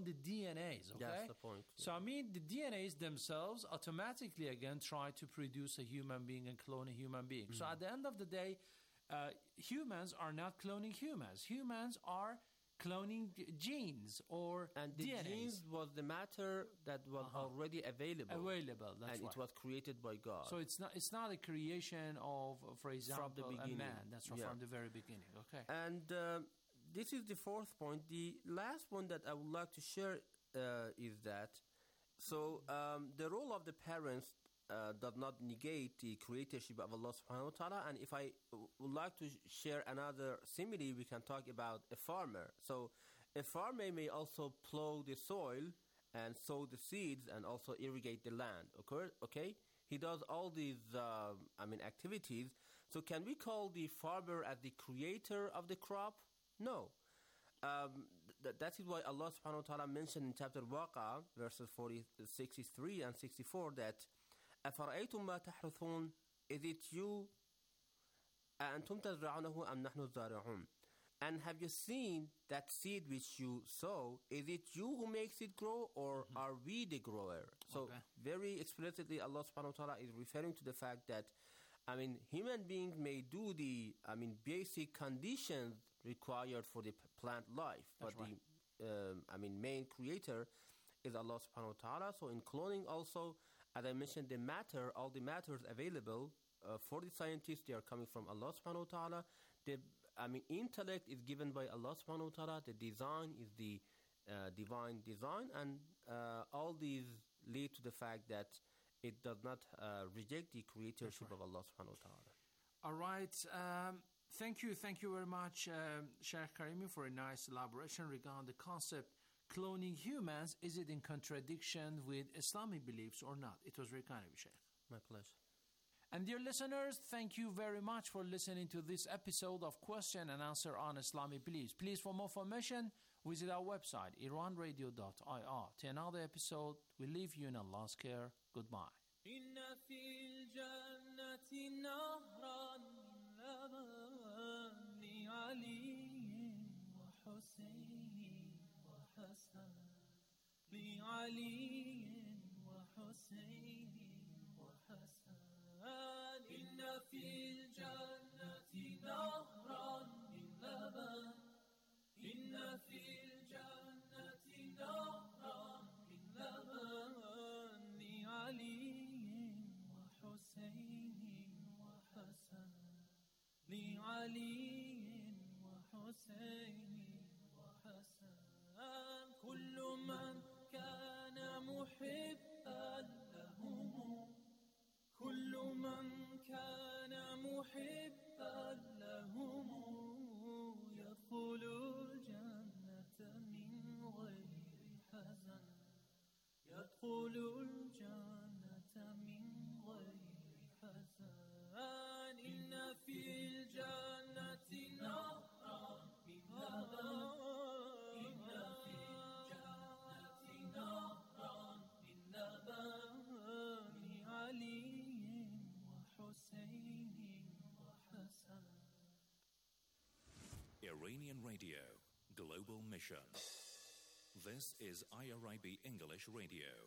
clone the DNAs, okay? That's the point. So, I mean, the DNAs themselves automatically, again, try to produce a human being and clone a human being. So, at the end of the day, humans are not cloning humans. Humans are cloning genes or and the DNAs. genes was the matter that was already available. That's and right. it was created by God. So it's not a creation of, for example, from the a man. That's right, from the very beginning. Okay. And this is the fourth point. The last one that I would like to share is that the role of the parents does not negate the creatorship of Allah subhanahu wa ta'ala. And if I would like to share another simile, we can talk about a farmer. So a farmer may also plow the soil and sow the seeds and also irrigate the land. Okay? He does all these activities. So can we call the farmer as the creator of the crop? No. That is why Allah subhanahu wa ta'ala mentioned in chapter Waqa, verses 63 and 64 that أَفَرَأَيْتُمْ مَا تَحْرُثُونَ Is it you أَأَنْتُمْ تَزْرَعُونَهُ أَمْ نَحْنُ الزَّارِعُونَ And have you seen that seed which you sow? Is it you who makes it grow or are we the grower? So very explicitly Allah subhanahu wa ta'ala is referring to the fact that human beings may do the basic conditions required for the plant life. That's but the main creator is Allah subhanahu wa ta'ala. So in cloning also, as I mentioned, all the matters available for the scientists, they are coming from Allah subhanahu wa ta'ala. The intellect is given by Allah subhanahu wa ta'ala. The design is the divine design. And all these lead to the fact that it does not reject the creatorship of Allah subhanahu wa ta'ala. All right. Thank you very much, Sheikh Karimi, for a nice elaboration regarding the concept cloning humans. Is it in contradiction with Islamic beliefs or not? It was very kind of you, Sheikh. My pleasure. And dear listeners, thank you very much for listening to this episode of Question and Answer on Islamic Beliefs. Please, for more information, visit our website, iranradio.ir. To another episode, we leave you in Allah's care. Goodbye. إن في الجنة نهرا من لبن لعلي وحسين وحسن لعلي وحسين وحسن إن في الجنة نهرا من لبن إن في الجنة نهرا من لبن لعلي وحسين وحسن لعلي وحسين وحسن كل من كان محبا لهم كل من كان محبا لهم يدخل الجنة من غير حزن يدخل الجنة من غير حزن إن في الجنة نهرا من لبن إن في الجنة نهرا من لبن علي وحسين وحسن. Iranian Radio, Global Mission. This is IRIB English Radio.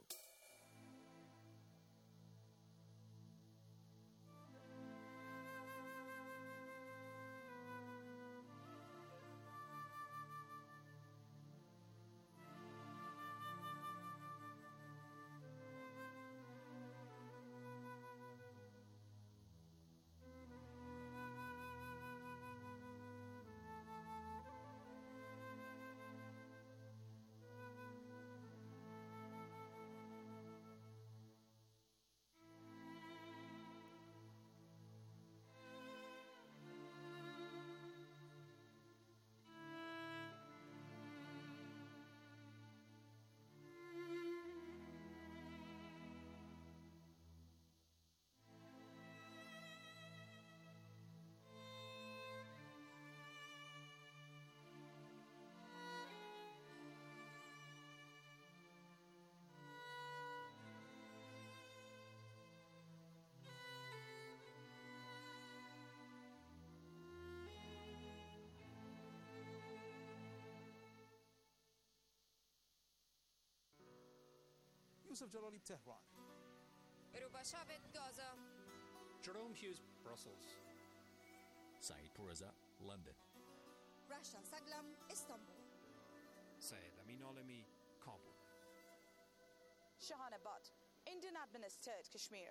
Yusuf Jalali, Tehran. Ruba Shabit, Gaza. Jerome Hughes, Brussels. Saeed Pareza, London. Rasha Saglam, Istanbul. Syed Amin Alemi, Kabul. Shahana Butt, Indian administered Kashmir.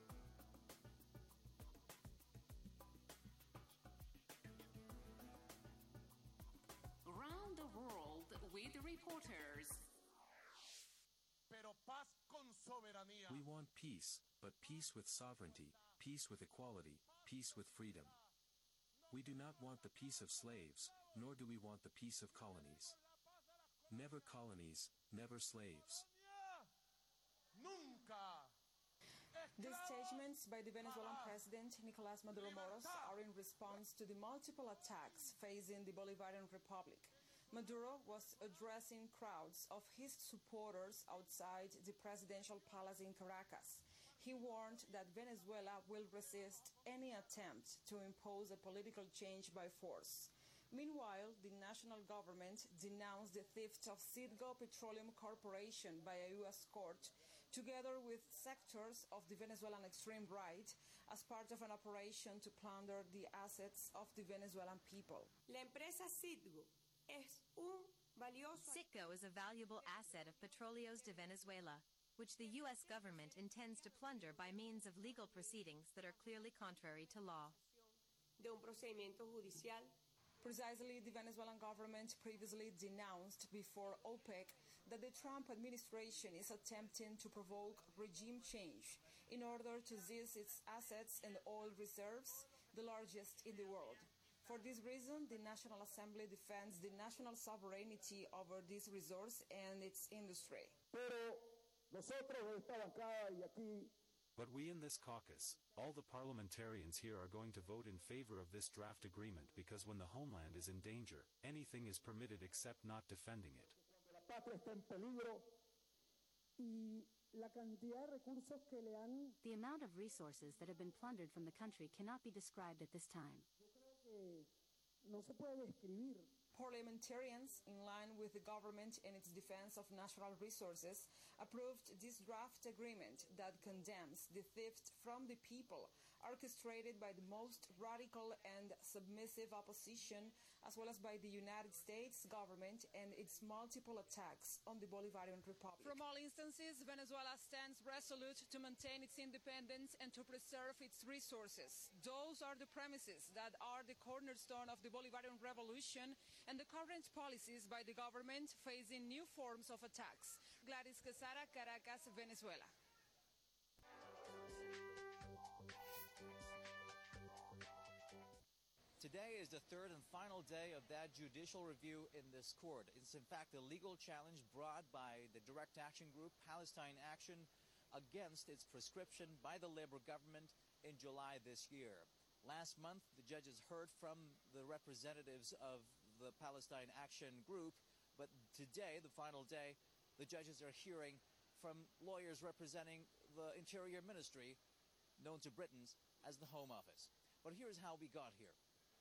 Around the world with reporters. We want peace, but peace with sovereignty, peace with equality, peace with freedom. We do not want the peace of slaves, nor do we want the peace of colonies. Never colonies, never slaves. These statements by the Venezuelan President Nicolás Maduro Moros are in response to the multiple attacks facing the Bolivarian Republic. Maduro was addressing crowds of his supporters outside the presidential palace in Caracas. He warned that Venezuela will resist any attempt to impose a political change by force. Meanwhile, the national government denounced the theft of Citgo Petroleum Corporation by a U.S. court, together with sectors of the Venezuelan extreme right, as part of an operation to plunder the assets of the Venezuelan people. La empresa Citgo es un valioso... Citgo is a valuable asset of Petróleos de Venezuela, which the U.S. government intends to plunder by means of legal proceedings that are clearly contrary to law. De un procedimiento judicial. Precisely, the Venezuelan government previously denounced before OPEC that the Trump administration is attempting to provoke regime change in order to seize its assets and oil reserves, the largest in the world. For this reason, the National Assembly defends the national sovereignty over this resource and its industry. But we in this caucus, all the parliamentarians here are going to vote in favor of this draft agreement because when the homeland is in danger, anything is permitted except not defending it. The amount of resources that have been plundered from the country cannot be described at this time. Parliamentarians, in line with the government and its defense of natural resources, approved this draft agreement that condemns the theft from the people, orchestrated by the most radical and submissive opposition, as well as by the United States government and its multiple attacks on the Bolivarian Republic. From all instances, Venezuela stands resolute to maintain its independence and to preserve its resources. Those are the premises that are the cornerstone of the Bolivarian Revolution and the current policies by the government facing new forms of attacks. Gladys Quesada, Caracas, Venezuela. Today is the third and final day of that judicial review in this court. It's in fact a legal challenge brought by the Direct Action Group, Palestine Action, against its proscription by the Labour government in July this year. Last month, the judges heard from the representatives of the Palestine Action Group, but today, the final day, the judges are hearing from lawyers representing the Interior Ministry, known to Britons as the Home Office. But here's how we got here.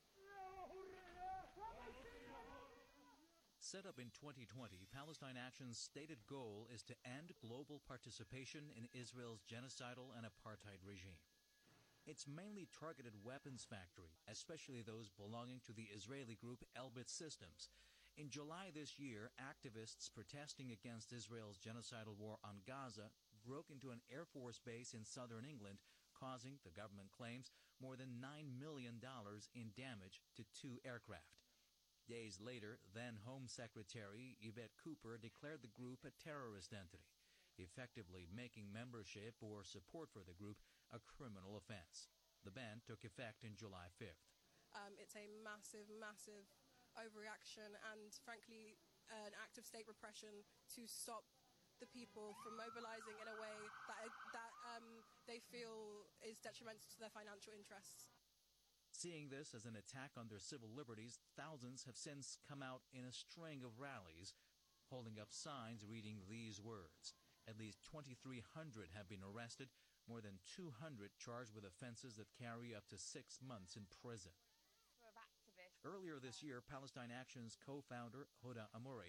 Set up in 2020, Palestine Action's stated goal is to end global participation in Israel's genocidal and apartheid regime. Its mainly targeted weapons factory, especially those belonging to the Israeli group Elbit Systems. In July this year, activists protesting against Israel's genocidal war on Gaza broke into an Air Force base in southern England, causing, the government claims, more than $9 million in damage to 2 aircraft. Days later, then Home Secretary Yvette Cooper declared the group a terrorist entity, effectively making membership or support for the group a criminal offense. The ban took effect in July 5th. It's a massive, massive overreaction and, frankly, an act of state repression to stop the people from mobilizing in a way that they feel is detrimental to their financial interests. Seeing this as an attack on their civil liberties, thousands have since come out in a string of rallies, holding up signs reading these words. At least 2,300 have been arrested, more than 200 charged with offenses that carry up to 6 months in prison. Earlier this year, Palestine Action's co-founder, Hoda Amouri,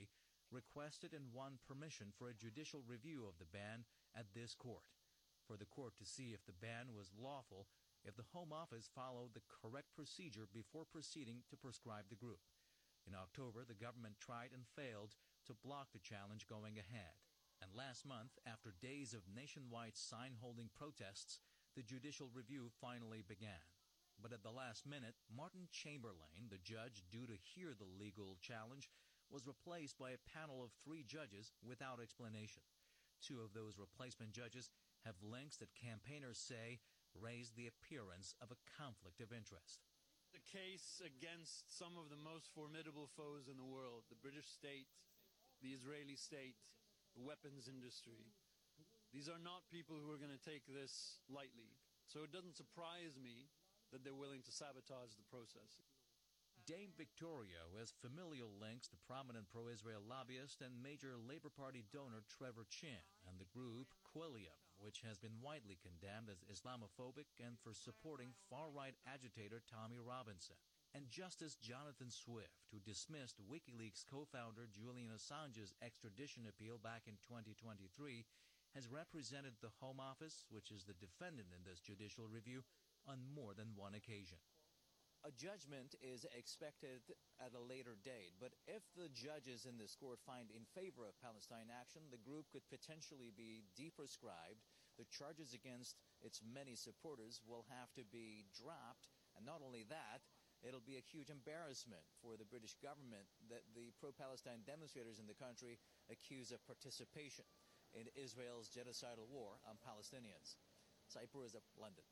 requested and won permission for a judicial review of the ban at this court, for the court to see if the ban was lawful, if the Home Office followed the correct procedure before proceeding to proscribe the group. In October, the government tried and failed to block the challenge going ahead. And last month, after days of nationwide sign-holding protests, the judicial review finally began. But at the last minute, Martin Chamberlain, the judge due to hear the legal challenge, was replaced by a panel of 3 judges without explanation. 2 of those replacement judges have links that campaigners say raise the appearance of a conflict of interest. The case against some of the most formidable foes in the world, the British state, the Israeli state, the weapons industry. These are not people who are going to take this lightly. So it doesn't surprise me that they're willing to sabotage the process. Dame Victoria has familial links to prominent pro-Israel lobbyist and major Labour Party donor Trevor Chin and the group Quilliam, which has been widely condemned as Islamophobic and for supporting far-right agitator Tommy Robinson. And Justice Jonathan Swift, who dismissed WikiLeaks co-founder Julian Assange's extradition appeal back in 2023, has represented the Home Office, which is the defendant in this judicial review, on more than one occasion. A judgment is expected at a later date, but if the judges in this court find in favor of Palestine action, the group could potentially be deproscribed. The charges against its many supporters will have to be dropped, and not only that, it'll be a huge embarrassment for the British government that the pro-Palestine demonstrators in the country accuse of participation in Israel's genocidal war on Palestinians. Saeed Pureza, London.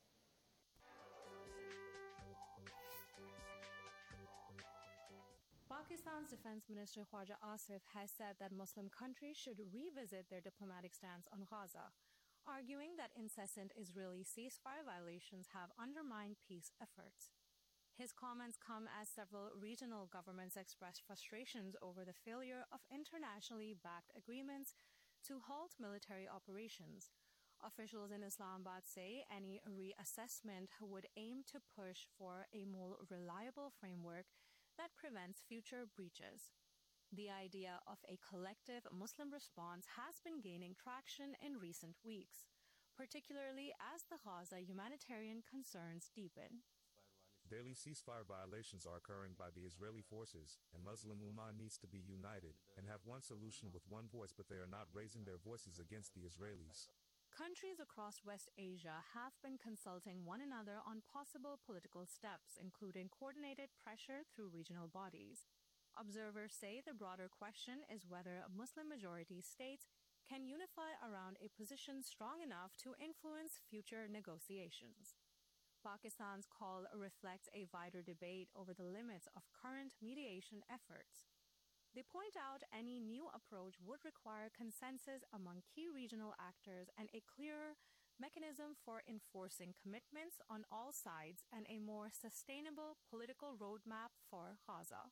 Pakistan's Defense Minister Khwaja Asif has said that Muslim countries should revisit their diplomatic stance on Gaza, arguing that incessant Israeli ceasefire violations have undermined peace efforts. His comments come as several regional governments expressed frustrations over the failure of internationally backed agreements to halt military operations. Officials in Islamabad say any reassessment would aim to push for a more reliable framework that prevents future breaches. The idea of a collective Muslim response has been gaining traction in recent weeks, particularly as the Gaza humanitarian concerns deepen. Daily ceasefire violations are occurring by the Israeli forces, and Muslim Ummah needs to be united and have one solution with one voice, but they are not raising their voices against the Israelis. Countries across West Asia have been consulting one another on possible political steps, including coordinated pressure through regional bodies. Observers say the broader question is whether Muslim-majority states can unify around a position strong enough to influence future negotiations. Pakistan's call reflects a wider debate over the limits of current mediation efforts. They point out any new approach would require consensus among key regional actors and a clearer mechanism for enforcing commitments on all sides and a more sustainable political roadmap for Gaza.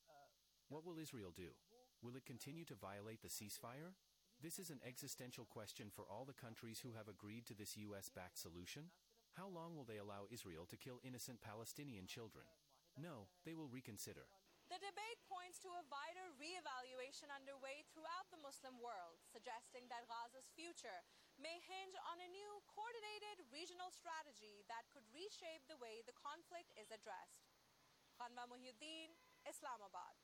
What will Israel do? Will it continue to violate the ceasefire? This is an existential question for all the countries who have agreed to this U.S.-backed solution. How long will they allow Israel to kill innocent Palestinian children? No, they will reconsider. The debate points to a wider re-evaluation underway throughout the Muslim world, suggesting that Gaza's future may hinge on a new, coordinated regional strategy that could reshape the way the conflict is addressed. Khanwa Muhyiddin, Islamabad.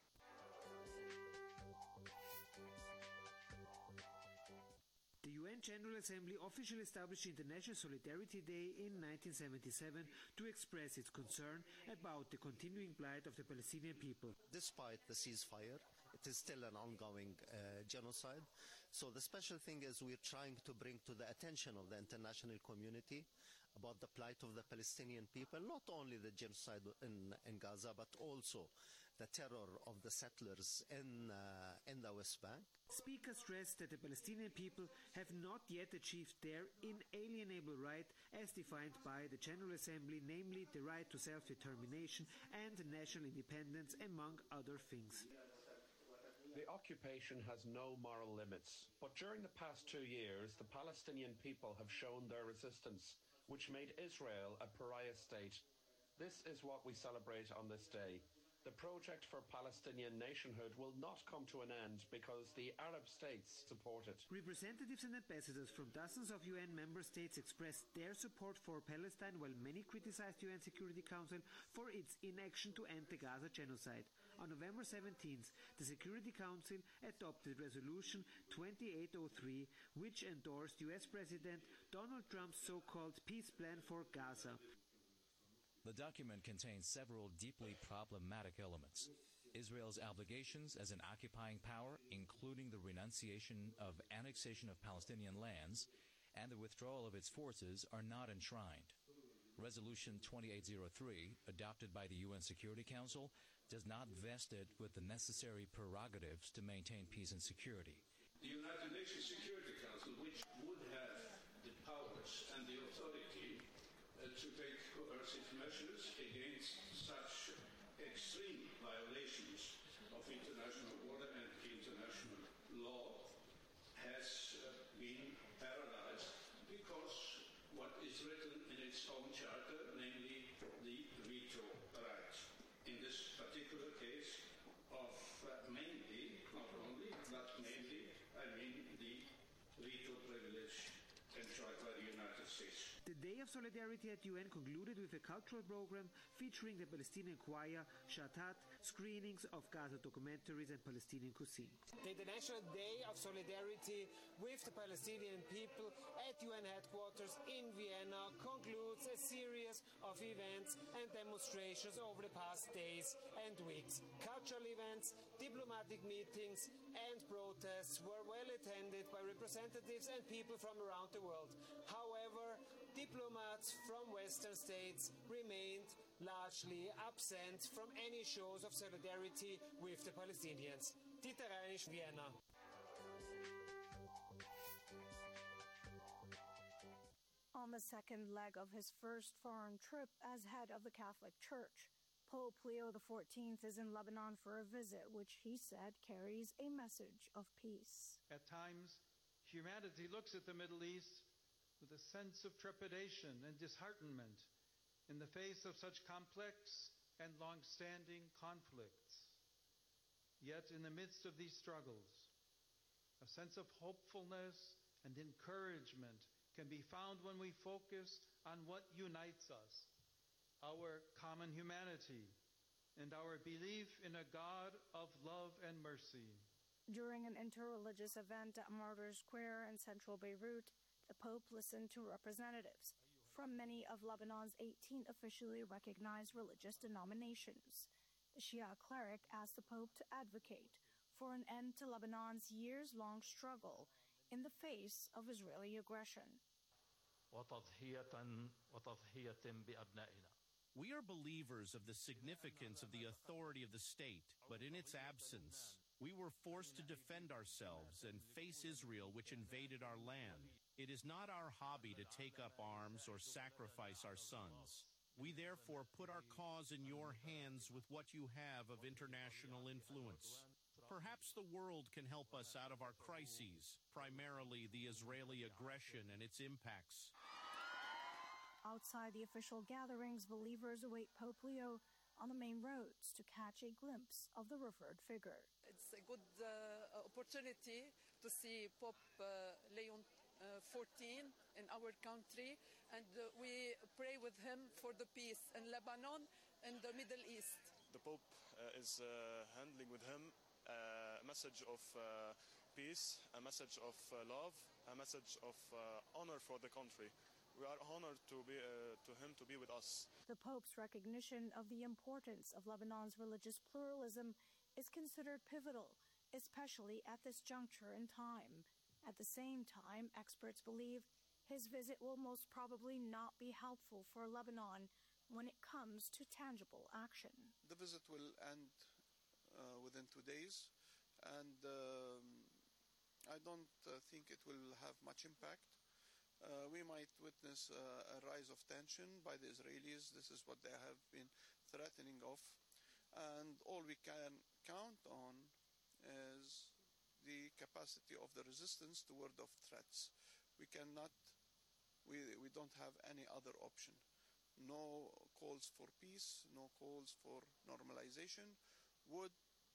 The UN General Assembly officially established International Solidarity Day in 1977 to express its concern about the continuing plight of the Palestinian people. Despite the ceasefire, it is still an ongoing genocide. So the special thing is we're trying to bring to the attention of the international community about the plight of the Palestinian people, not only the genocide in Gaza, but also the terror of the settlers in the West Bank. Speaker stressed that the Palestinian people have not yet achieved their inalienable right as defined by the General Assembly, namely the right to self-determination and national independence, among other things. The occupation has no moral limits, but during the past 2 years, the Palestinian people have shown their resistance, which made Israel a pariah state. This is what we celebrate on this day. The project for Palestinian nationhood will not come to an end because the Arab states support it. Representatives and ambassadors from dozens of UN member states expressed their support for Palestine, while many criticized the UN Security Council for its inaction to end the Gaza genocide. On November 17th, the Security Council adopted Resolution 2803, which endorsed US President Donald Trump's so-called peace plan for Gaza. The document contains several deeply problematic elements. Israel's obligations as an occupying power, including the renunciation of annexation of Palestinian lands and the withdrawal of its forces, are not enshrined. Resolution 2803, adopted by the UN Security Council, does not vest it with the necessary prerogatives to maintain peace and security. The United Nations Security Council, which would have the powers and the authority to take coercive measures against such extreme violations of international order and international law, has been paralyzed because what is written in its own charter, namely the veto right. In this particular case of mainly, not only, but mainly, I mean the veto privilege enjoyed by the United States. The Day of Solidarity at UN concluded with a cultural program featuring the Palestinian choir Shatat, screenings of Gaza documentaries and Palestinian cuisine. The International Day of Solidarity with the Palestinian people at UN headquarters in Vienna concludes a series of events and demonstrations over the past days and weeks. Cultural events, diplomatic meetings and protests were well attended by representatives and people from around the world. However, diplomats from Western states remained largely absent from any shows of solidarity with the Palestinians. Dieter Reinisch, Vienna. On the second leg of his first foreign trip as head of the Catholic Church, Pope Leo XIV is in Lebanon for a visit which he said carries a message of peace. At times, humanity looks at the Middle East with a sense of trepidation and disheartenment in the face of such complex and long-standing conflicts. Yet in the midst of these struggles, a sense of hopefulness and encouragement can be found when we focus on what unites us, our common humanity, and our belief in a God of love and mercy. During an interreligious event at Martyrs Square in central Beirut, the Pope listened to representatives from many of Lebanon's 18 officially recognized religious denominations. The Shia cleric asked the Pope to advocate for an end to Lebanon's years-long struggle in the face of Israeli aggression. We are believers of the significance of the authority of the state, but in its absence, we were forced to defend ourselves and face Israel, which invaded our land. It is not our hobby to take up arms or sacrifice our sons. We therefore put our cause in your hands with what you have of international influence. Perhaps the world can help us out of our crises, primarily the Israeli aggression and its impacts. Outside the official gatherings, believers await Pope Leo on the main roads to catch a glimpse of the revered figure. It's a good opportunity to see Pope Leo XIV in our country, and we pray with him for the peace in Lebanon and the Middle East. The Pope is handling with him a message of peace, a message of love, a message of honor for the country. We are honored to him to be with us. The Pope's recognition of the importance of Lebanon's religious pluralism is considered pivotal, especially at this juncture in time. At the same time, experts believe his visit will most probably not be helpful for Lebanon when it comes to tangible action. The visit will end within 2 days, and I don't think it will have much impact. We might witness a rise of tension by the Israelis. This is what they have been threatening of. And all we can count on is the capacity of the resistance to ward off threats. We don't have any other option. no calls for peace, no calls for normalization, would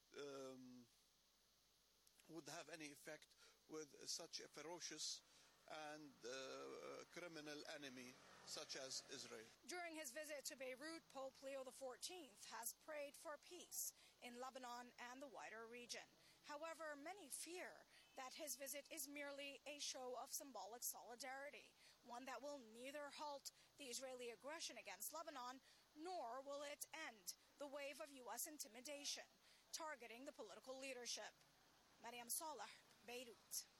have any effect with such a ferocious and criminal enemy such as Israel. During his visit to Beirut, Pope Leo XIV has prayed for peace in Lebanon and the wider region. However, many fear that his visit is merely a show of symbolic solidarity, one that will neither halt the Israeli aggression against Lebanon, nor will it end the wave of U.S. intimidation targeting the political leadership. Mariam Saleh, Beirut.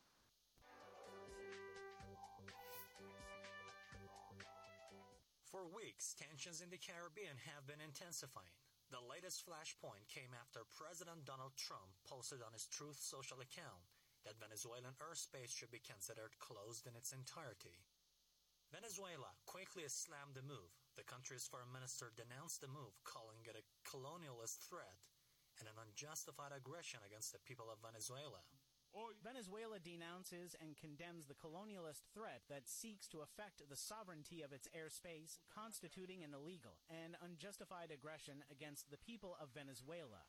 For weeks, tensions in the Caribbean have been intensifying. The latest flashpoint came after President Donald Trump posted on his Truth Social account that Venezuelan airspace should be considered closed in its entirety. Venezuela quickly slammed the move. The country's foreign minister denounced the move, calling it a colonialist threat and an unjustified aggression against the people of Venezuela. Venezuela denounces and condemns the colonialist threat that seeks to affect the sovereignty of its airspace, constituting an illegal and unjustified aggression against the people of Venezuela.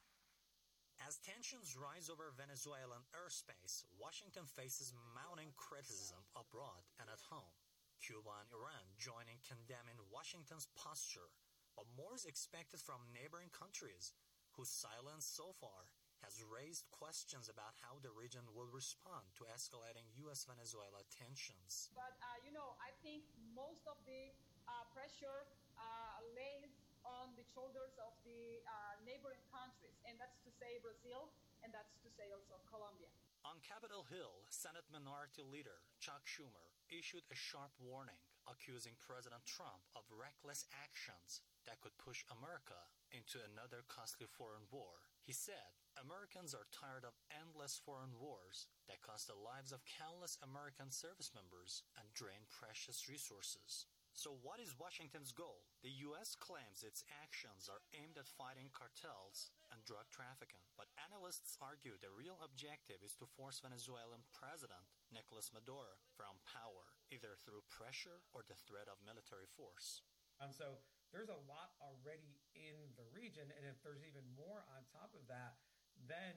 As tensions rise over Venezuelan airspace, Washington faces mounting criticism abroad and at home. Cuba and Iran join in condemning Washington's posture, but more is expected from neighboring countries, whose silence so far has raised questions about how the region will respond to escalating U.S.-Venezuela tensions. But, I think most of the pressure lays on the shoulders of the neighboring countries, and that's to say Brazil, and that's to say also Colombia. On Capitol Hill, Senate Minority Leader Chuck Schumer issued a sharp warning, accusing President Trump of reckless actions that could push America into another costly foreign war. He said, Americans are tired of endless foreign wars that cost the lives of countless American service members and drain precious resources. So what is Washington's goal? The U.S. claims its actions are aimed at fighting cartels and drug trafficking, but analysts argue the real objective is to force Venezuelan President Nicolas Maduro from power, either through pressure or the threat of military force. So there's a lot already in the region, and if there's even more on top of that, then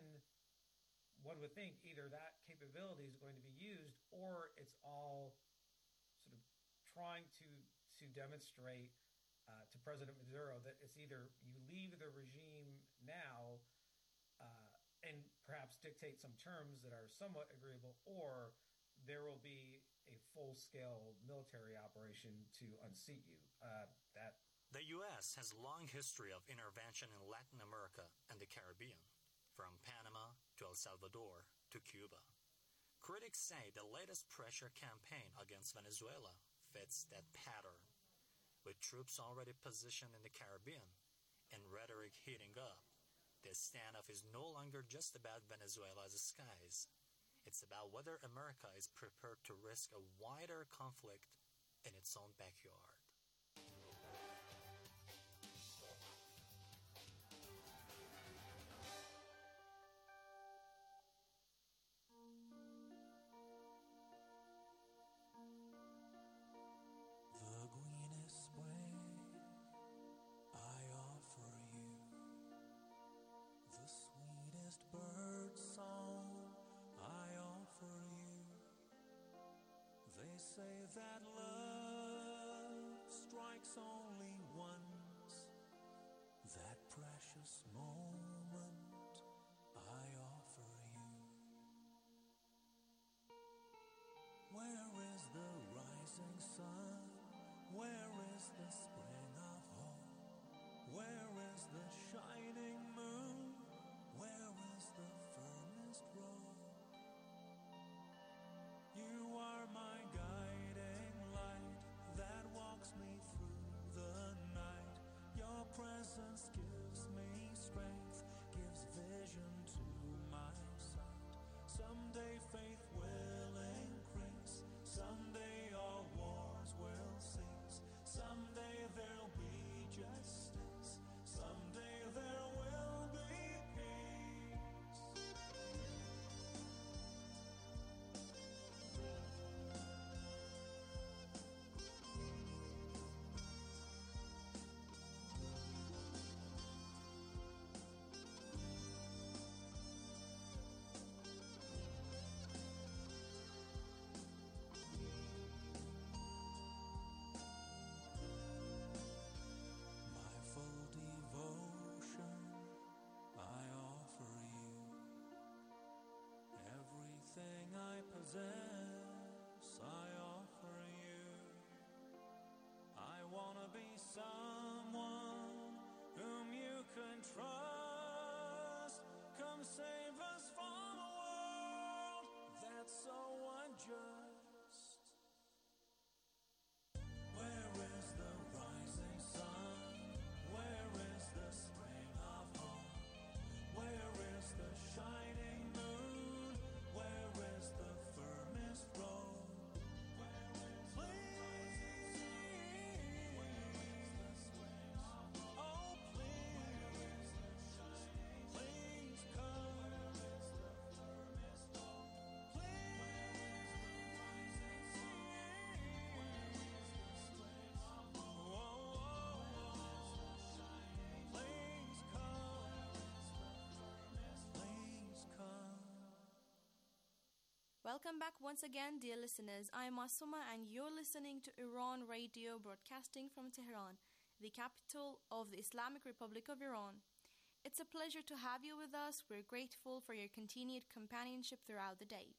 one would think either that capability is going to be used or it's all sort of trying to demonstrate to President Maduro that it's either you leave the regime now and perhaps dictate some terms that are somewhat agreeable, or there will be a full-scale military operation to unseat you. The U.S. has a long history of intervention in Latin America and the Caribbean, from Panama to El Salvador to Cuba. Critics say the latest pressure campaign against Venezuela fits that pattern. With troops already positioned in the Caribbean and rhetoric heating up, this standoff is no longer just about Venezuela's skies. It's about whether America is prepared to risk a wider conflict in its own backyard. Say that love strikes only once. That precious moment I offer you. Where is the rising sun? Where is the spring of hope? Where is the shining moon? Where is the firmest road? You are my guiding light that walks me through the night. Your presence gives me strength, gives vision to my sight. Someday faith will increase, someday all wars will cease, someday there'll be justice, someday Welcome back once again, dear listeners. I am Masuma and you're listening to Iran Radio, broadcasting from Tehran, the capital of the Islamic Republic of Iran. It's a pleasure to have you with us. We're grateful for your continued companionship throughout the day.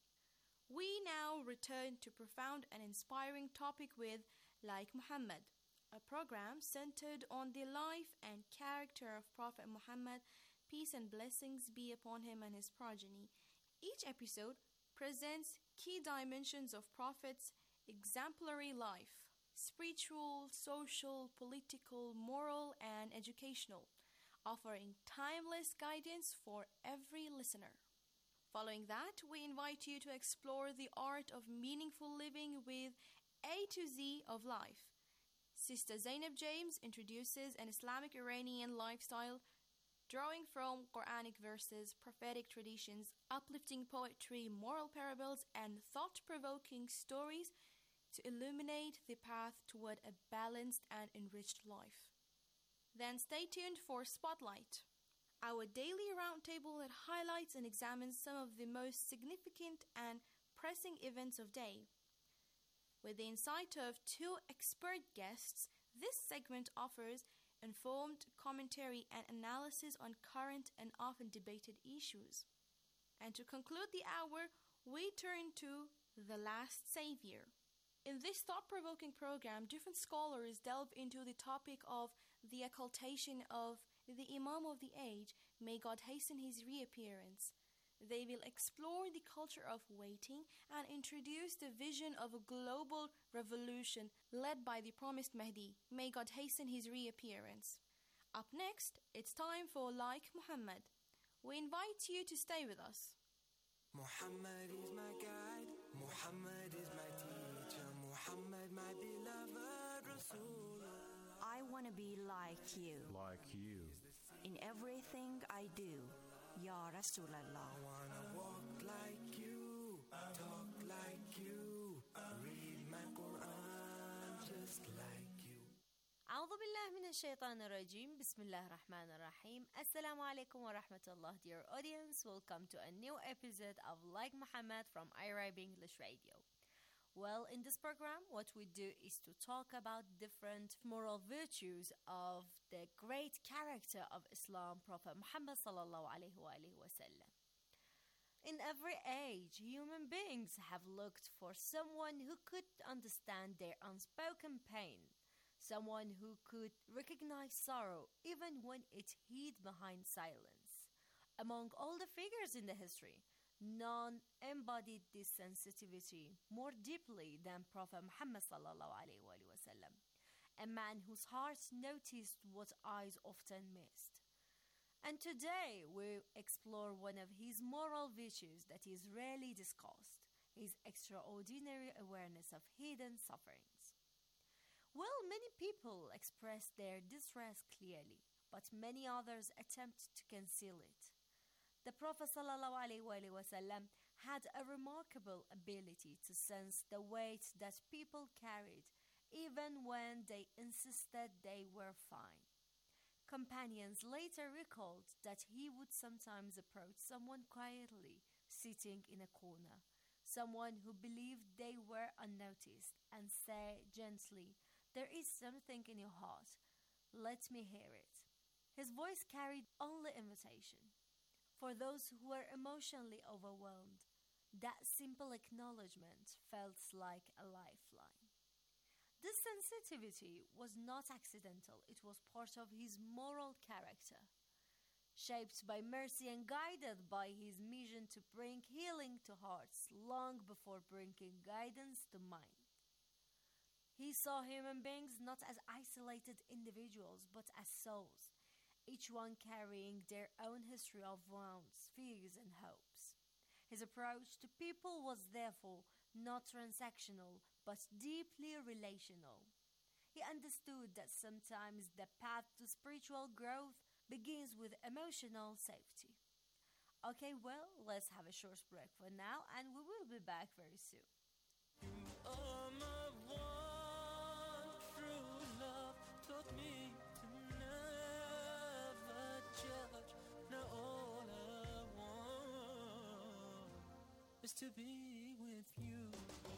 We now return to profound and inspiring topic with Like Muhammad, a program centered on the life and character of Prophet Muhammad, peace and blessings be upon him and his progeny. Each episode presents key dimensions of Prophet's exemplary life: spiritual, social, political, moral, and educational, offering timeless guidance for every listener. Following that, we invite you to explore the art of meaningful living with A to Z of life. Sister Zainab James introduces an Islamic Iranian lifestyle, drawing from Quranic verses, prophetic traditions, uplifting poetry, moral parables, and thought-provoking stories to illuminate the path toward a balanced and enriched life. Then stay tuned for Spotlight, our daily roundtable that highlights and examines some of the most significant and pressing events of day. With the insight of two expert guests, this segment offers informed commentary and analysis on current and often debated issues. And to conclude the hour, we turn to The Last Savior. In this thought-provoking program, different scholars delve into the topic of the occultation of the Imam of the age, may God hasten his reappearance. They will explore the culture of waiting and introduce the vision of a global revolution led by the promised Mahdi, may God hasten his reappearance. Up next, it's time for Like Muhammad. We invite you to stay with us. Muhammad is my guide, Muhammad is my teacher, Muhammad my beloved Rasul. I want to be like you. Like you. In everything I do, Ya Rasulallah. I want to walk like you, talk like you, read my Quran just like you. أعوذ بالله من الشيطان الرجيم. بسم الله الرحمن الرحيم. Assalamu alaikum wa rahmatullah, dear audience. Welcome to a new episode of Like Muhammad from Arab English Radio. Well, in this program, what we do is to talk about different moral virtues of the great character of Islam, Prophet Muhammad sallallahu alaihi wasallam. In every age, human beings have looked for someone who could understand their unspoken pain, someone who could recognize sorrow even when it hid behind silence. Among all the figures in the history, none embodied this sensitivity more deeply than Prophet Muhammad sallallahu alaihi wasallam, a man whose heart noticed what eyes often missed. And today we explore one of his moral virtues that is rarely discussed: his extraordinary awareness of hidden sufferings. Well, many people express their distress clearly, but many others attempt to conceal it. The Prophet ﷺ had a remarkable ability to sense the weight that people carried, even when they insisted they were fine. Companions later recalled that he would sometimes approach someone quietly, sitting in a corner, someone who believed they were unnoticed, and say gently, "There is something in your heart. Let me hear it." His voice carried only invitation. For those who were emotionally overwhelmed, that simple acknowledgement felt like a lifeline. This sensitivity was not accidental, it was part of his moral character. Shaped by mercy and guided by his mission to bring healing to hearts long before bringing guidance to mind. He saw human beings not as isolated individuals, but as souls, each one carrying their own history of wounds, fears, and hopes. His approach to people was therefore not transactional, but deeply relational. He understood that sometimes the path to spiritual growth begins with emotional safety. Okay, well, let's have a short break for now, and we will be back very soon. You are my one true love, taught me to never judge. Now all I want is to be with you.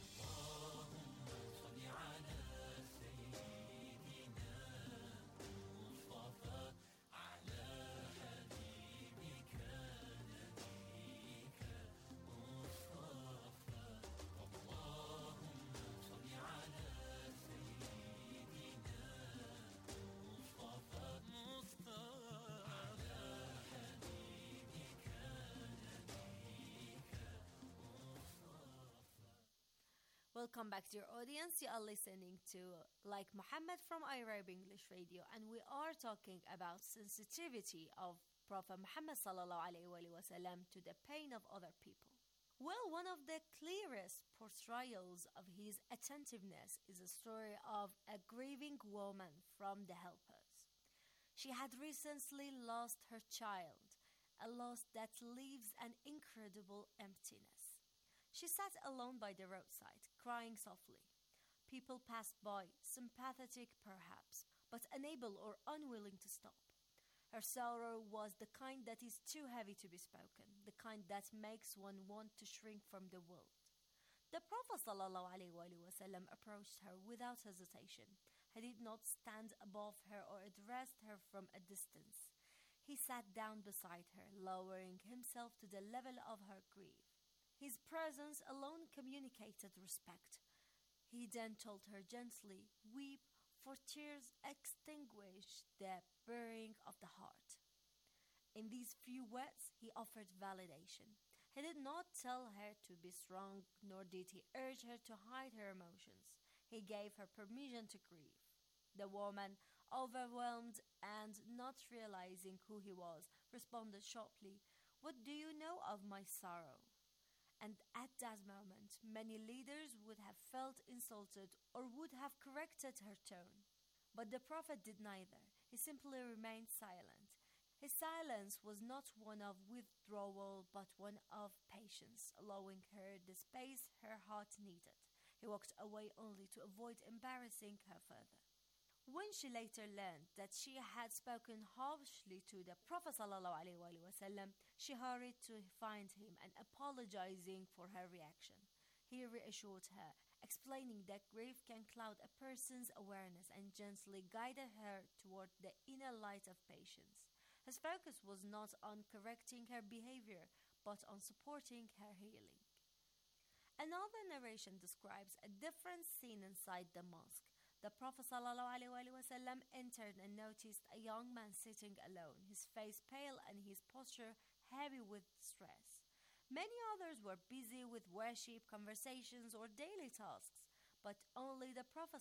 Welcome back, dear audience. You are listening to Like Muhammad from Arab English Radio, and we are talking about sensitivity of Prophet Muhammad sallallahu alaihi wasallam to the pain of other people. Well, one of the clearest portrayals of his attentiveness is a story of a grieving woman from the Helpers. She had recently lost her child, a loss that leaves an incredible emptiness. She sat alone by the roadside, crying softly. People passed by, sympathetic perhaps, but unable or unwilling to stop. Her sorrow was the kind that is too heavy to be spoken, the kind that makes one want to shrink from the world. The Prophet ﷺ approached her without hesitation. He did not stand above her or address her from a distance. He sat down beside her, lowering himself to the level of her grief. His presence alone communicated respect. He then told her gently, "Weep, for tears extinguish the burning of the heart." In these few words, he offered validation. He did not tell her to be strong, nor did he urge her to hide her emotions. He gave her permission to grieve. The woman, overwhelmed and not realizing who he was, responded sharply, "What do you know of my sorrow?" And at that moment, many leaders would have felt insulted or would have corrected her tone. But the Prophet did neither. He simply remained silent. His silence was not one of withdrawal, but one of patience, allowing her the space her heart needed. He walked away only to avoid embarrassing her further. When she later learned that she had spoken harshly to the Prophet ﷺ, she hurried to find him and apologizing for her reaction. He reassured her, explaining that grief can cloud a person's awareness, and gently guided her toward the inner light of patience. His focus was not on correcting her behavior, but on supporting her healing. Another narration describes a different scene inside the mosque. The Prophet ﷺ entered and noticed a young man sitting alone, his face pale and his posture heavy with stress. Many others were busy with worship, conversations, or daily tasks, but only the Prophet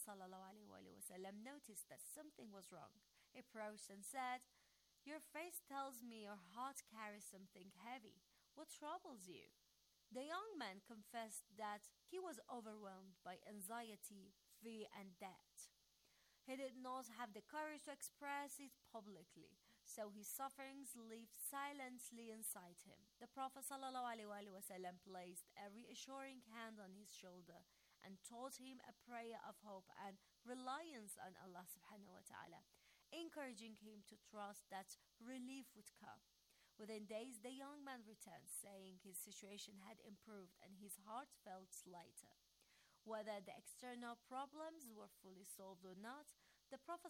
ﷺ noticed that something was wrong. He approached and said, "Your face tells me your heart carries something heavy. What troubles you?" The young man confessed that he was overwhelmed by anxiety, fear, and doubt. He did not have the courage to express it publicly, so his sufferings lived silently inside him. The Prophet ﷺ placed a reassuring hand on his shoulder and taught him a prayer of hope and reliance on Allah subhanahu wa ta'ala, encouraging him to trust that relief would come. Within days, the young man returned, saying his situation had improved and his heart felt lighter. Whether the external problems were fully solved or not, the Prophet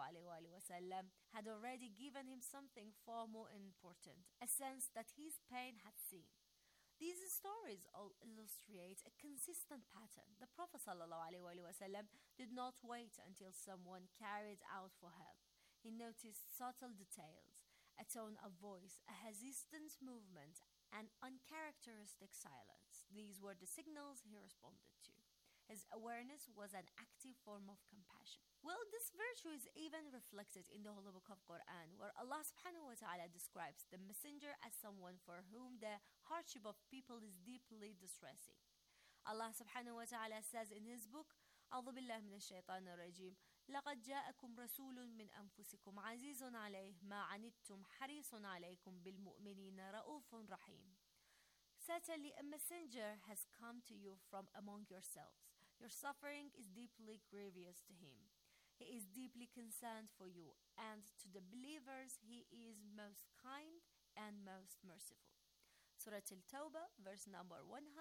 ﷺ had already given him something far more important, a sense that his pain had seen. These stories all illustrate a consistent pattern. The Prophet ﷺ did not wait until someone cried out for help. He noticed subtle details, a tone of voice, a hesitant movement, and uncharacteristic silence. These were the signals he responded to. His awareness was an active form of compassion. Well, this virtue is even reflected in the Holy Book of Quran, where Allah subhanahu wa ta'ala describes the messenger as someone for whom the hardship of people is deeply distressing. Allah subhanahu wa ta'ala says in his book, أعوذ بالله من الشيطان الرجيم لقد جاءكم رسول من أنفسكم عزيز عليه ما عنتم حريص عليكم بالمؤمنين رؤوف رحيم. Certainly a messenger has come to you from among yourselves. Your suffering is deeply grievous to him. He is deeply concerned for you, and to the believers he is most kind and most merciful. Surah Al-Tawbah, verse number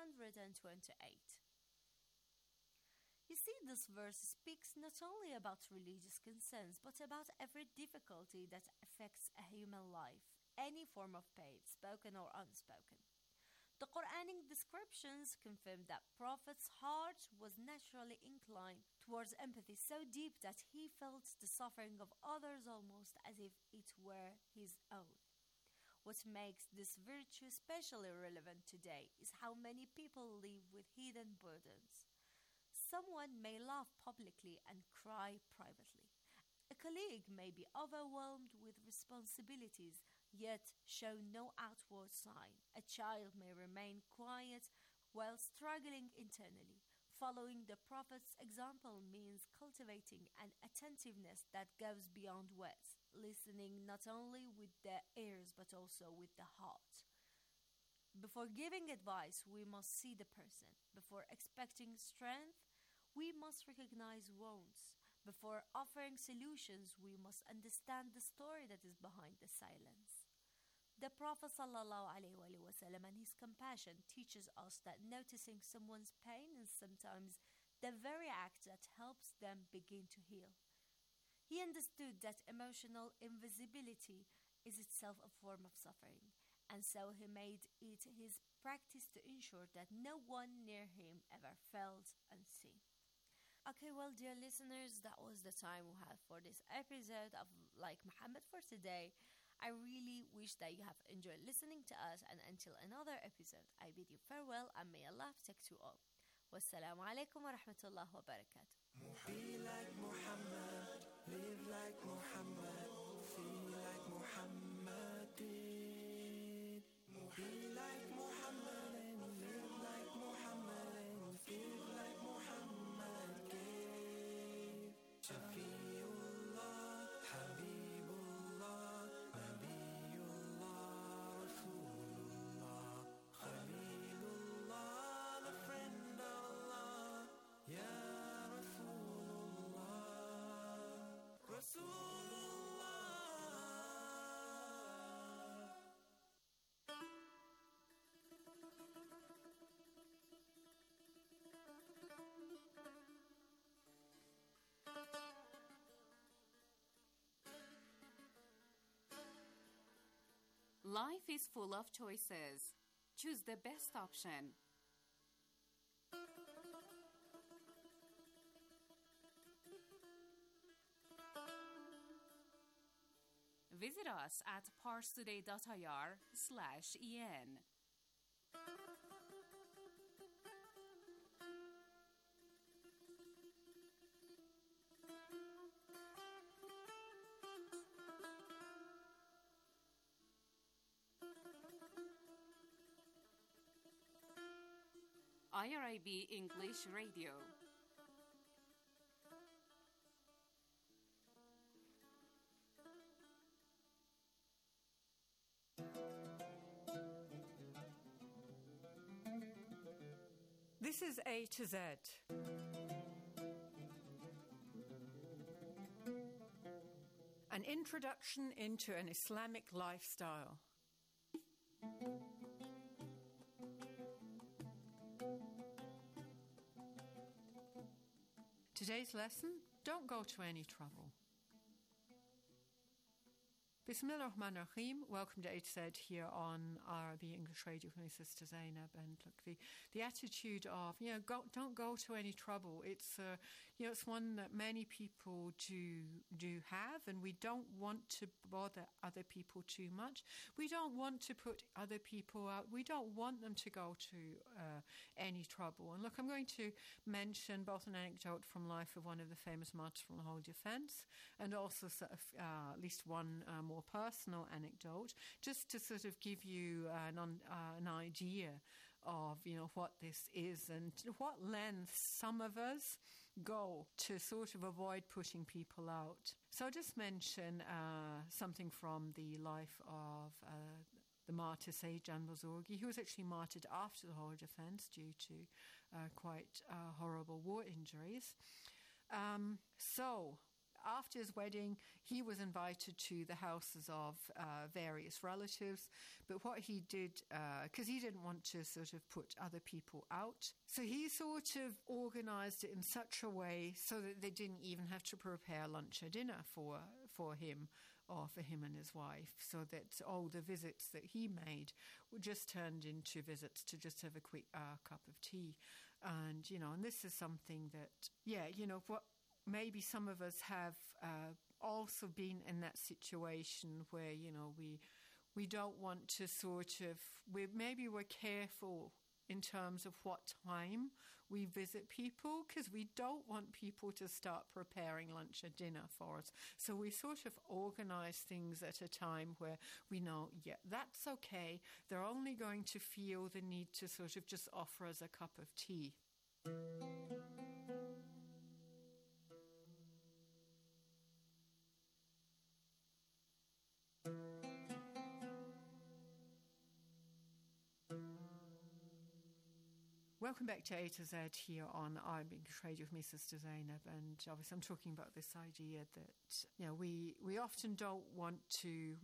128. You see, this verse speaks not only about religious concerns, but about every difficulty that affects a human life, any form of pain, spoken or unspoken. The Quranic descriptions confirm that Prophet's heart was naturally inclined towards empathy so deep that he felt the suffering of others almost as if it were his own. What makes this virtue especially relevant today is how many people live with hidden burdens. Someone may laugh publicly and cry privately. A colleague may be overwhelmed with responsibilities, yet show no outward sign. A child may remain quiet while struggling internally. Following the Prophet's example means cultivating an attentiveness that goes beyond words, listening not only with the ears but also with the heart. Before giving advice, we must see the person. Before expecting strength, we must recognize wounds. Before offering solutions, we must understand the story that is behind the silence. The Prophet ﷺ and his compassion teaches us that noticing someone's pain is sometimes the very act that helps them begin to heal. He understood that emotional invisibility is itself a form of suffering, and so he made it his practice to ensure that no one near him ever felt unseen. Okay, well, dear listeners, that was the time we have for this episode of Like Muhammad for today. I really wish that you have enjoyed listening to us, and until another episode, I bid you farewell and may Allah protect you all. Wassalamu alaikum wa rahmatullah wa barakatuh. Be like Muhammad, live like Muhammad, feel like Muhammad did. Be like Muhammad and live like Muhammad and give like Muhammad gave. Shafiullah, Habibullah, Nabiyullah, Rasulullah, Khalilullah, the friend of Allah, Ya Rasulullah, Rasulullah. Life is full of choices. Choose the best option. Visit us at parstoday.ir/en. IRIB English Radio. This is A to Z. An introduction into an Islamic lifestyle. Today's lesson, don't go to any trouble. Bismillah ar-Rahman ar-Rahim. Welcome to A to Z here on IRIB English Radio with my sister Zainab. And look, the attitude of, don't go to any trouble. It's, it's one that many people do have, and we don't want to bother other people too much. We don't want to put other people out. We don't want them to go to any trouble. And look, I'm going to mention both an anecdote from life of one of the famous martyrs from the Holy Defense, and also sort of, at least one more personal anecdote, just to sort of give you an idea of what this is and to what lengths some of us go to sort of avoid putting people out. So I'll just mention something from the life of the martyr Sayyid Jan Bozorgi, who was actually martyred after the Holy Defense due to quite horrible war injuries. So after his wedding, he was invited to the houses of various relatives. But what he did, because he didn't want to sort of put other people out, so he sort of organized it in such a way so that they didn't even have to prepare lunch or dinner for him or for him and his wife, so that all the visits that he made were just turned into visits to just have a quick cup of tea. And, and this is something that, what maybe some of us have also been in that situation where, we don't want to sort of, we're careful in terms of what time we visit people, because we don't want people to start preparing lunch or dinner for us. So we sort of organize things at a time where we know, that's okay. They're only going to feel the need to sort of just offer us a cup of tea. Welcome back to A to Z here on I'm English Radio with me, Sister Zainab, and obviously I'm talking about this idea that we often don't want to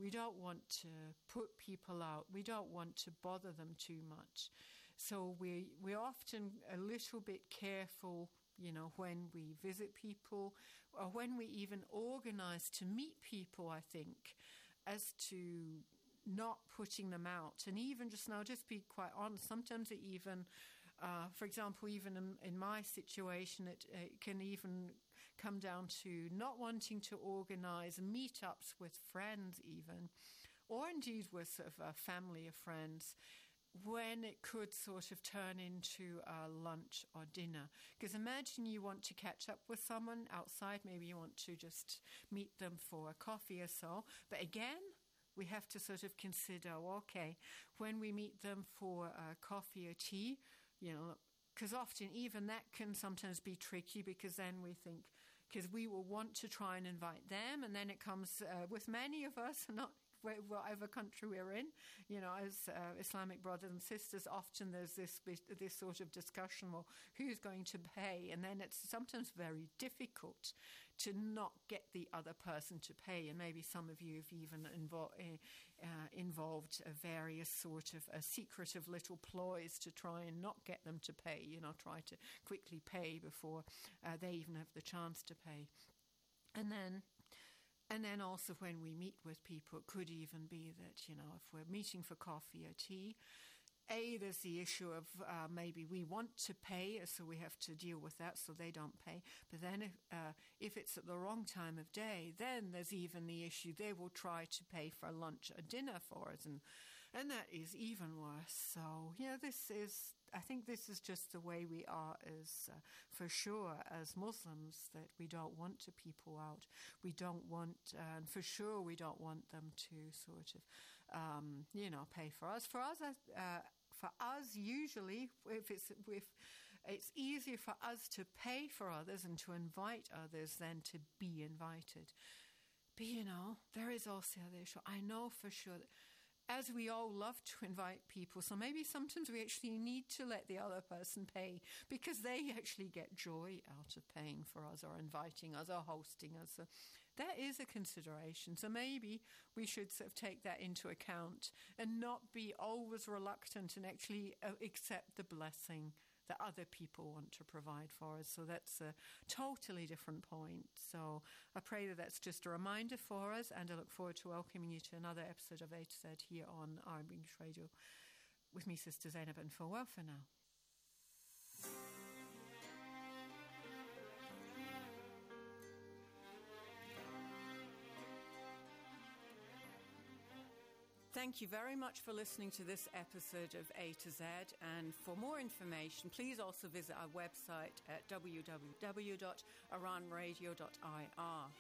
put people out. We don't want to bother them too much, so we're often a little bit careful, when we visit people or when we even organize to meet people. I think as to not putting them out, and even just be quite honest. Sometimes it even. For example, even in my situation, it can even come down to not wanting to organise meetups with friends even, or indeed with sort of a family of friends, when it could sort of turn into a lunch or dinner. Because imagine you want to catch up with someone outside, maybe you want to just meet them for a coffee or so, but again, we have to sort of consider, okay, when we meet them for a coffee or tea, because often even that can sometimes be tricky, because then we think, because we will want to try and invite them, and then it comes with many of us, not whatever country we're in, as Islamic brothers and sisters, often there's this sort of discussion, well, who's going to pay? And then it's sometimes very difficult to not get the other person to pay. And maybe some of you have even involved various sort of secretive little ploys to try and not get them to pay, try to quickly pay before they even have the chance to pay. And then also when we meet with people, it could even be that, if we're meeting for coffee or tea, there's the issue of maybe we want to pay, so we have to deal with that so they don't pay. But then if it's at the wrong time of day, then there's even the issue they will try to pay for lunch or dinner for us. And that is even worse. So, I think this is just the way we are for sure, as Muslims, that we don't want to people out. We don't want, and for sure we don't want them to sort of, pay for us. For us, usually, if it's easier for us to pay for others and to invite others than to be invited. But, there is also the issue. I know for sure that as we all love to invite people, so maybe sometimes we actually need to let the other person pay, because they actually get joy out of paying for us or inviting us or hosting us. So that is a consideration. So maybe we should sort of take that into account and not be always reluctant and actually accept the blessing that other people want to provide for us. So that's a totally different point. So I pray that that's just a reminder for us, and I look forward to welcoming you to another episode of A to Z here on Arab English Radio with me, Sister Zainab, and farewell for now. Thank you very much for listening to this episode of A to Z. And for more information, please also visit our website at www.iranradio.ir.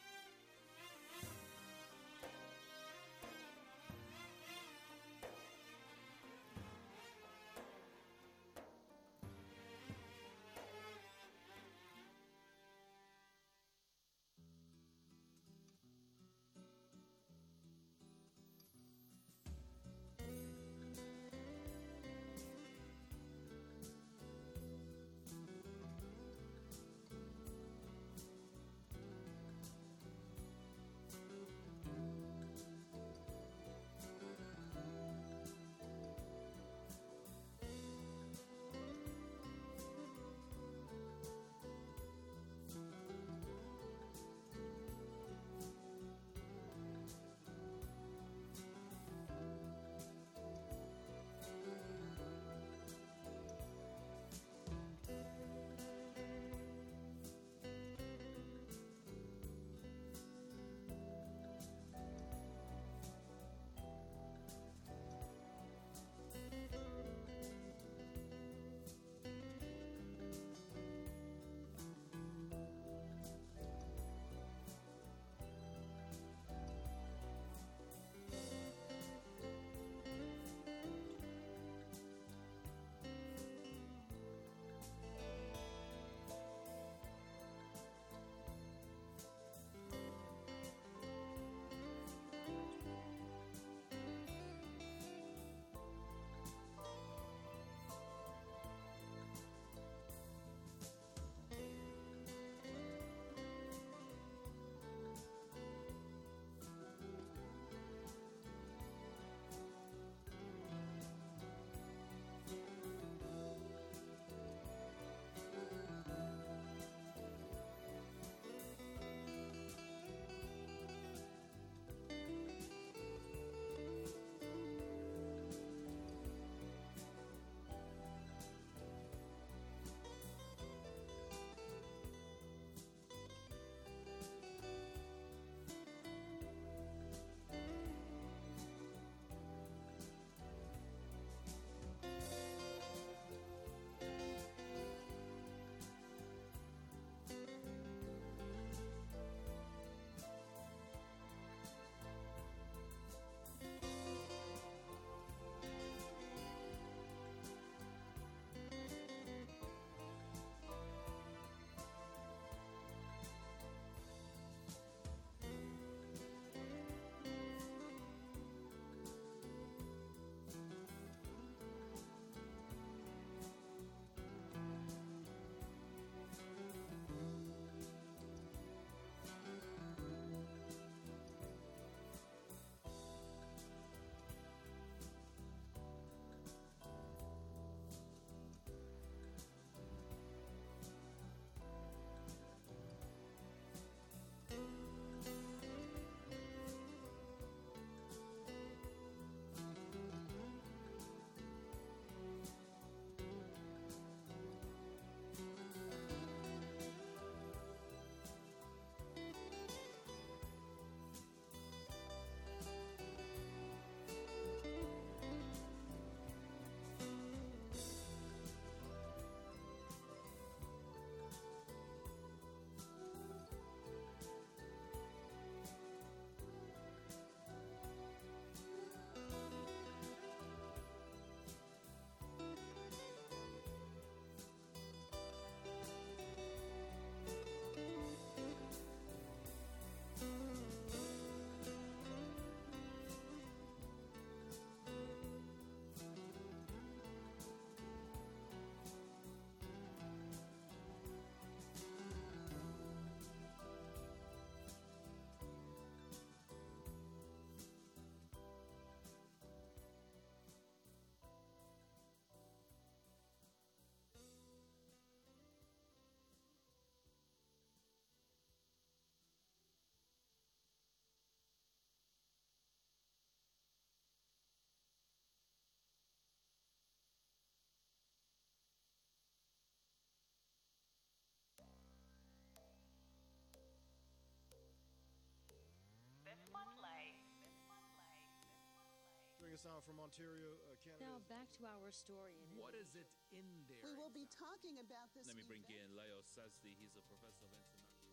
Sound from Ontario, Canada. Now back to our story. What is it in there? We will be talking about this. Let me bring in Leo Sazdi. He's a professor of international.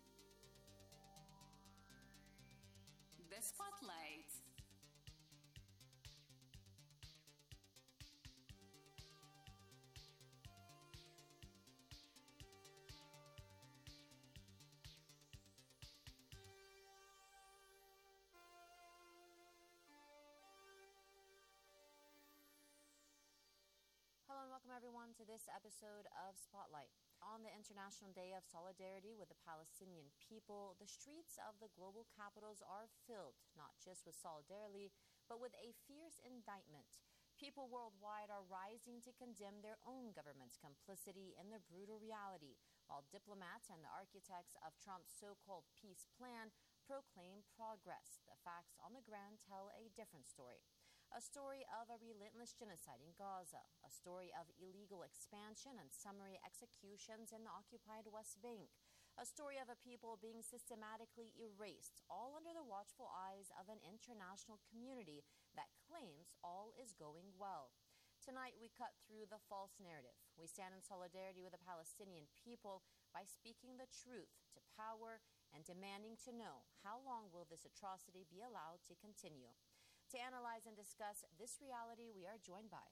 The Spotlight. Hello and welcome everyone to this episode of Spotlight. On the International Day of Solidarity with the Palestinian people, the streets of the global capitals are filled not just with solidarity, but with a fierce indictment. People worldwide are rising to condemn their own government's complicity in the brutal reality, while diplomats and the architects of Trump's so-called peace plan proclaim progress. The facts on the ground tell a different story. A story of a relentless genocide in Gaza, a story of illegal expansion and summary executions in the occupied West Bank, a story of a people being systematically erased, all under the watchful eyes of an international community that claims all is going well. Tonight, we cut through the false narrative. We stand in solidarity with the Palestinian people by speaking the truth to power and demanding to know how long will this atrocity be allowed to continue. To analyze and discuss this reality, we are joined by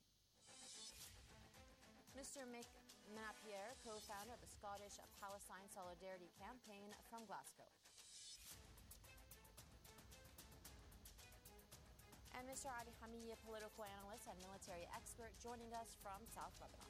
Mr. Mick Napier, co-founder of the Scottish Palestine Solidarity Campaign from Glasgow. And Mr. Ali Hamia, political analyst and military expert, joining us from South Lebanon.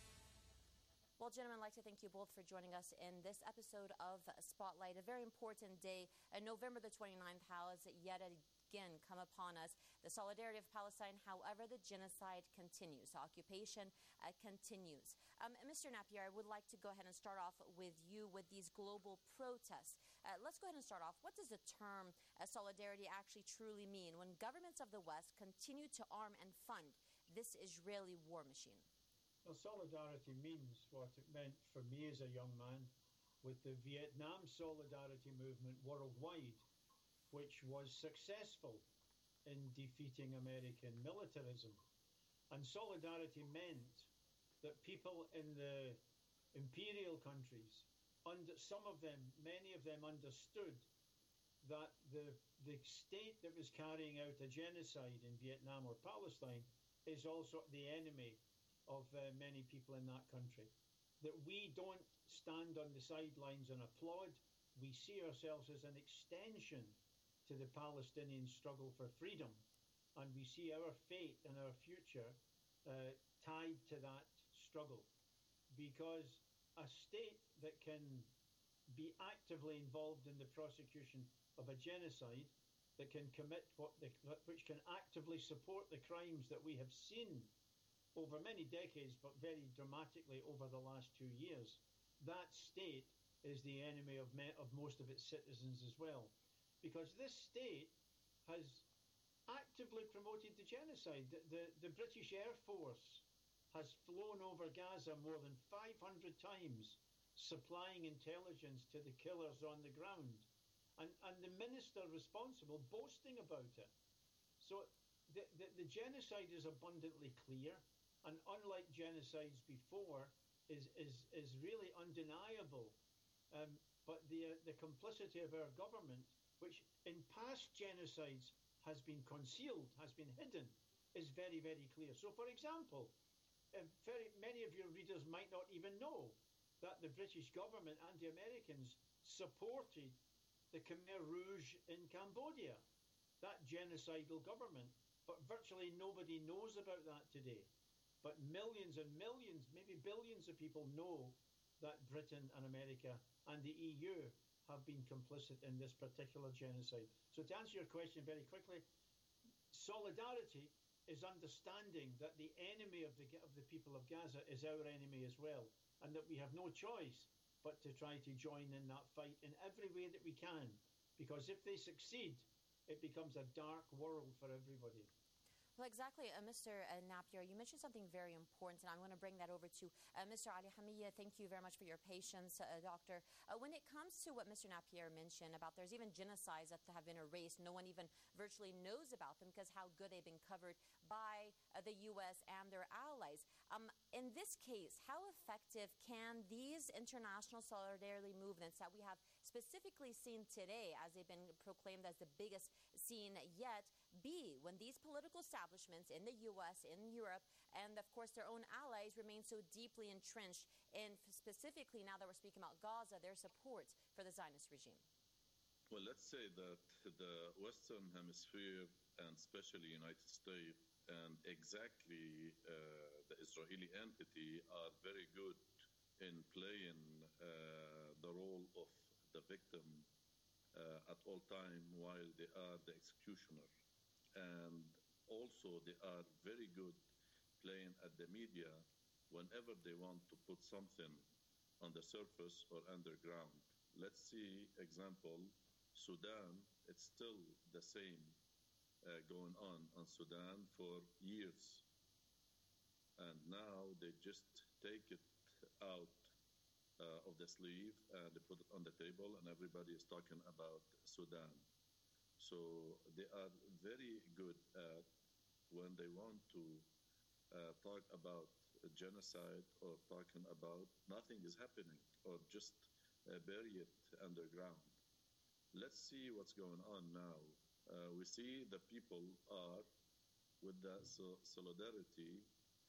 Well, gentlemen, I'd like to thank you both for joining us in this episode of Spotlight, a very important day. November the 29th has yet again come upon us. The solidarity of Palestine, however, the genocide continues. The occupation continues. Mr. Napier, I would like to go ahead and start off with you with these global protests. Let's go ahead and start off. What does the term solidarity actually truly mean when governments of the West continue to arm and fund this Israeli war machine? Well, solidarity means what it meant for me as a young man with the Vietnam Solidarity Movement worldwide, which was successful in defeating American militarism. And solidarity meant that people in the imperial countries, some of them, many of them understood that the state that was carrying out a genocide in Vietnam or Palestine is also the enemy of many people in that country. That we don't stand on the sidelines and applaud. We see ourselves as an extension to the Palestinian struggle for freedom. And we see our fate and our future tied to that struggle. Because a state that can be actively involved in the prosecution of a genocide, that can commit which can actively support the crimes that we have seen over many decades, but very dramatically over the last 2 years, that state is the enemy of most of its citizens as well. Because this state has actively promoted the genocide. The British Air Force has flown over Gaza more than 500 times, supplying intelligence to the killers on the ground. And the minister responsible boasting about it. So the genocide is abundantly clear, and unlike genocides before, is really undeniable. But the complicity of our government, which in past genocides has been concealed, has been hidden, is very, very clear. So, for example, many of your readers might not even know that the British government and the Americans supported the Khmer Rouge in Cambodia, that genocidal government. But virtually nobody knows about that today. But millions and millions, maybe billions of people know that Britain and America and the EU have been complicit in this particular genocide. So to answer your question very quickly, solidarity is understanding that the enemy of the people of Gaza is our enemy as well, and that we have no choice but to try to join in that fight in every way that we can. Because if they succeed, it becomes a dark world for everybody. Well, exactly, Mr. Napier, you mentioned something very important, and I'm going to bring that over to Mr. Ali Hamia. Thank you very much for your patience, Doctor. When it comes to what Mr. Napier mentioned about there's even genocides that have been erased, no one even virtually knows about them because how good they've been covered by the U.S. and their allies. In this case, how effective can these international solidarity movements that we have specifically seen today, as they've been proclaimed as the biggest seen yet, be when these political establishments in the U.S., in Europe, and of course their own allies remain so deeply entrenched in, specifically now that we're speaking about Gaza, their support for the Zionist regime? Well, let's say that the Western Hemisphere, and especially United States, and exactly the Israeli entity are very good in playing the role of the victim at all time while they are the executioner. And also they are very good playing at the media whenever they want to put something on the surface or underground. Let's see, example, Sudan, it's still the same going on Sudan for years. And now they just take it out of the sleeve and they put it on the table and everybody is talking about Sudan. So they are very good at when they want to talk about genocide or talking about nothing is happening or just bury it underground. Let's see what's going on now. We see the people are with the solidarity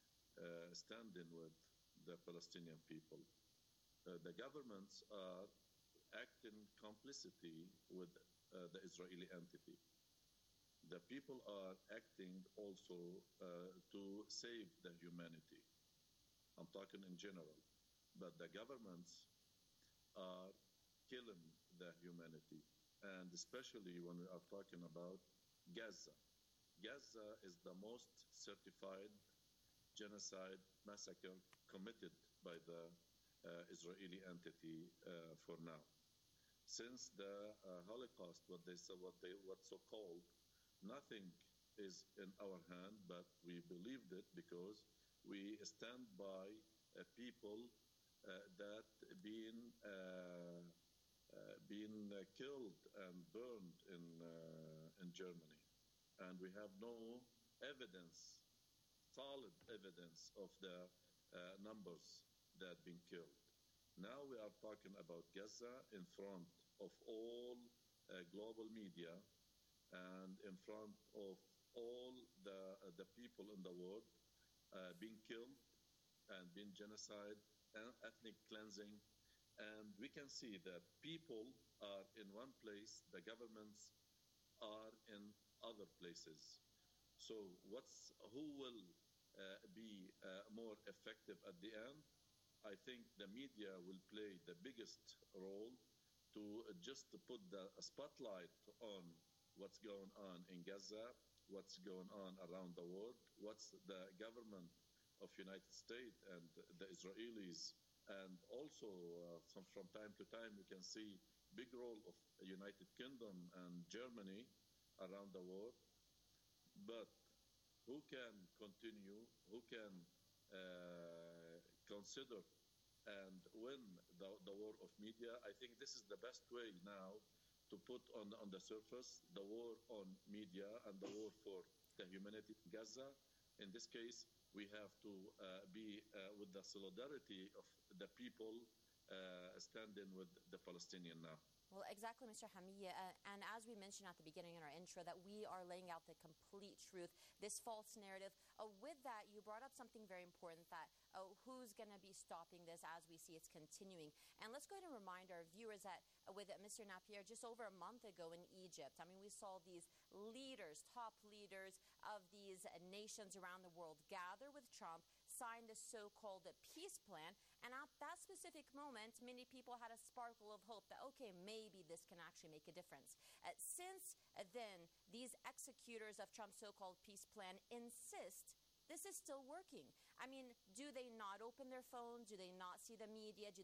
standing with the Palestinian people. The governments are acting complicity with the Israeli entity. The people are acting also to save the humanity. I'm talking in general. But the governments are killing the humanity. And especially when we are talking about Gaza. Gaza is the most certified genocide massacre committed by the Israeli entity for now. Since the Holocaust, what's so called, nothing is in our hand, but we believed it because we stand by people that being killed and burned in Germany, and we have no evidence, solid evidence of the numbers that been killed. Now we are talking about Gaza in front of all global media and in front of all the people in the world being killed and being genocide and ethnic cleansing. And we can see that people are in one place, the governments are in other places. So who will be more effective at the end? I think the media will play the biggest role to just put the spotlight on what's going on in Gaza, what's going on around the world, what's the government of United States and the Israelis. And also from time to time we can see big role of United Kingdom and Germany around the world. But who can continue, who can consider and win the war of media? I think this is the best way now to put on the surface the war on media and the war for the humanity in Gaza. In this case, we have to be with the solidarity of the people standing with the Palestinian now. Well, exactly, Mr. Hamia. And as we mentioned at the beginning in our intro, that we are laying out the complete truth, this false narrative. With that, you brought up something very important, that who's going to be stopping this as we see it's continuing. And let's go ahead and remind our viewers that with Mr. Napier, just over a month ago in Egypt, I mean, we saw these leaders, top leaders of these nations around the world gather with Trump, sign the so-called peace plan. And at that specific moment, many people had a sparkle of hope that, okay, maybe this can actually make a difference. Since then, these executors of Trump's so-called peace plan insist this is still working. I mean, do they not open their phones? Do they not see the media? Do